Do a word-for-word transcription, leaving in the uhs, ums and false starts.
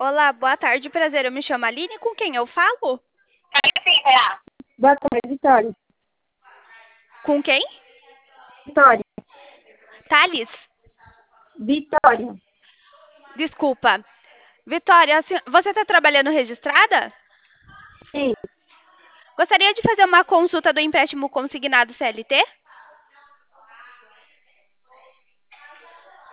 Olá, boa tarde, prazer. Eu me chamo Aline. Com quem eu falo? Boa tarde, Vitória. Com quem? Vitória. Thales? Vitória. Desculpa. Vitória, a sen- você está trabalhando registrada? Sim, Gostaria de fazer uma consulta do empréstimo consignado C L T?